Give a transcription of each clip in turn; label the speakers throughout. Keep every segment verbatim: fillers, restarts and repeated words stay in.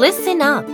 Speaker 1: Listen up.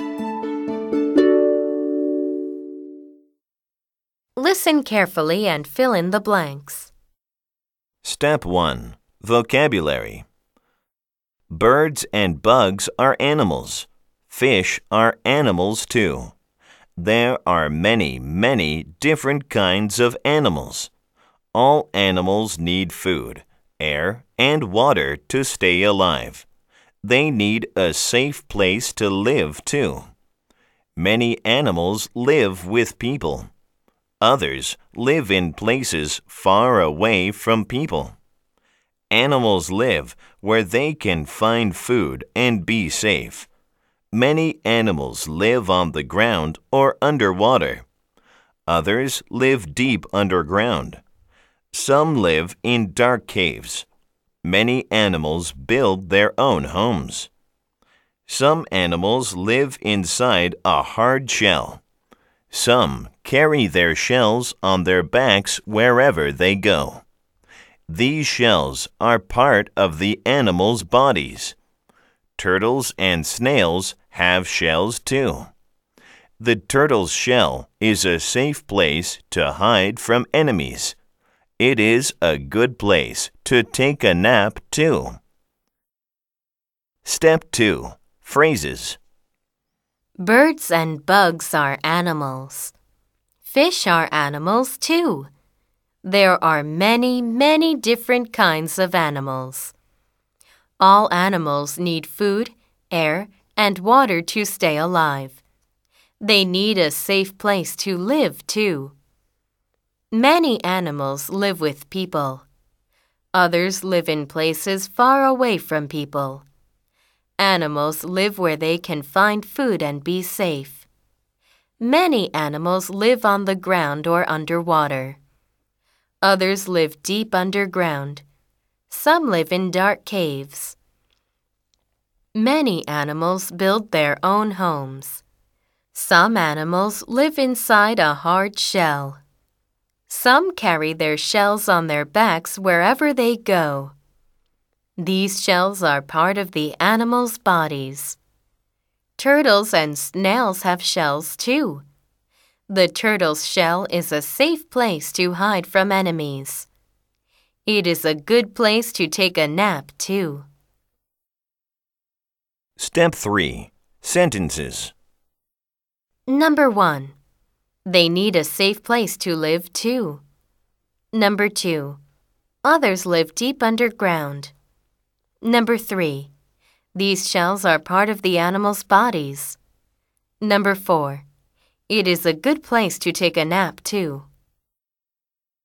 Speaker 1: Listen carefully and fill in the blanks.
Speaker 2: Step one. Vocabulary. Birds and bugs are animals. Fish are animals too. There are many, many different kinds of animals. All animals need food, air, and water to stay alive. They need a safe place to live too. Many animals live with people. Others live in places far away from people. Animals live where they can find food and be safe. Many animals live on the ground or underwater. Others live deep underground. Some live in dark caves. Many animals build their own homes. Some animals live inside a hard shell. Some carry their shells on their backs wherever they go. These shells are part of the animals' bodies. Turtles and snails have shells too. The turtle's shell is a safe place to hide from enemies. It is a good place to take a nap too. Step two. Phrases.
Speaker 1: Birds and bugs are animals. Fish are animals too. There are many, many different kinds of animals. All animals need food, air, and water to stay alive. They need a safe place to live too. Many animals live with people. Others live in places far away from people. Animals live where they can find food and be safe. Many animals live on the ground or underwater. Others live deep underground. Some live in dark caves. Many animals build their own homes. Some animals live inside a hard shell. Some carry their shells on their backs wherever they go. These shells are part of the animals' bodies. Turtles and snails have shells too. The turtle's shell is a safe place to hide from enemies. It is a good place to take a nap too.
Speaker 2: Step three. Sentences.
Speaker 1: Number one. They need a safe place to live too. Number two. Others live deep underground. Number three. These shells are part of the animals' bodies. Number four. It is a good place to take a nap too.